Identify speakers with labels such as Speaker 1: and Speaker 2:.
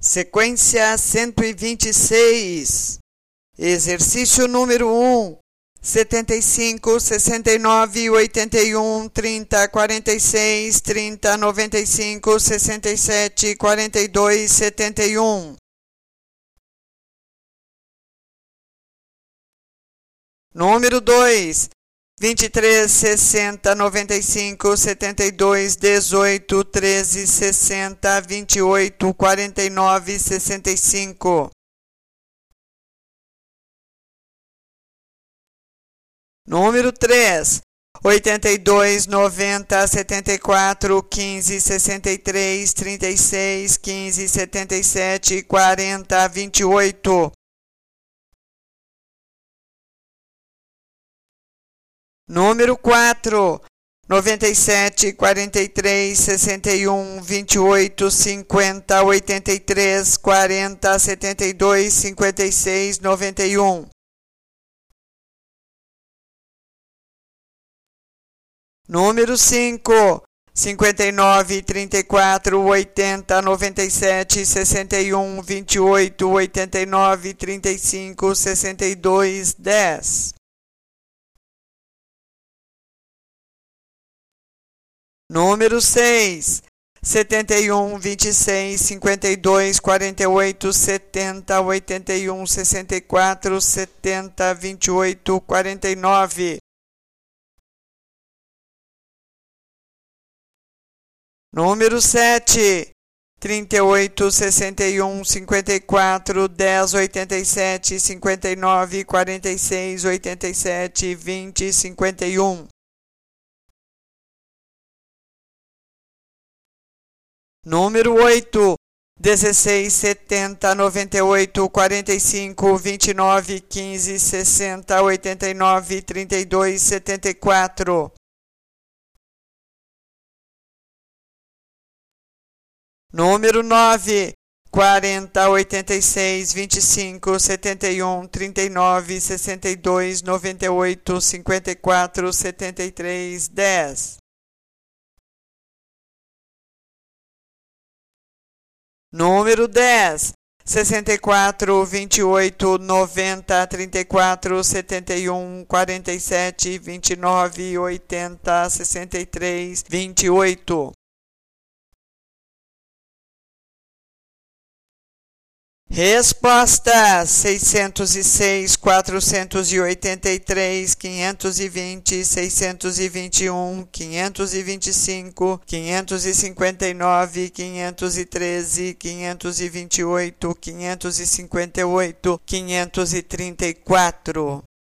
Speaker 1: Sequência 126. Exercício número 1. 75, 69, 81, 30, 46, 30, 95, 67, 42, 71. Número 2. 23, 60, 95, 72, 18, 13, 60, 28, 49, 65. Número 3. 82, 90, 74, 15, 63, 36, 15, 77, 40, 28. Número 4. 97, 43, 61, 28, 50, 83, 40, 72, 56, 91. Número 5. 59, 34, 80, 97, 61, 28, 89, 35, 62, 10. Número 6. 71, 26, 52, 48, 70, 81, 64, 70, 28, 49. Número 7. 38, 61, 54, 10, 87, 59, 46, 87, 20, 51. Número 8. 16, 70, 98, 45, 29, 15, 60, 89, 32, 74. Número 9. 40, 86, 25, 71, 39, 62, 98, 54, 73, 10. Número 10. 64, 28, 90, 34, 71, 47, 29, 80, 63, 28. Resposta: 606, 483, 520, 621, 525, 559, 513, 528, 558, 534.